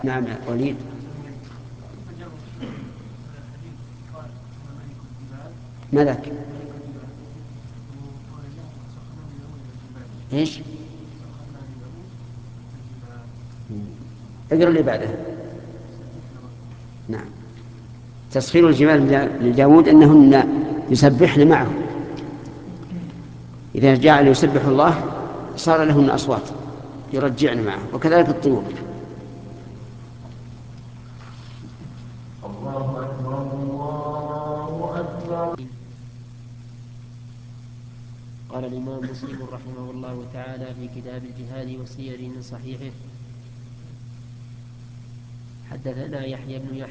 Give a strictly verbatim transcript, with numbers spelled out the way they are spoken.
نعم يا وليد. ملك ايش؟ اقرأ اللي بعده. نعم. تسخير الجبال لداود أنهن يسبحن معه، إذا جعل يسبح الله صار لهن أصوات يرجعن معه، وكذلك الطيور. الله أكبر الله أكبر. قال الإمام مسلم رحمه الله تعالى في كتاب الجهاد وسير من صحيحه: حدثنا يحيى بن يحيى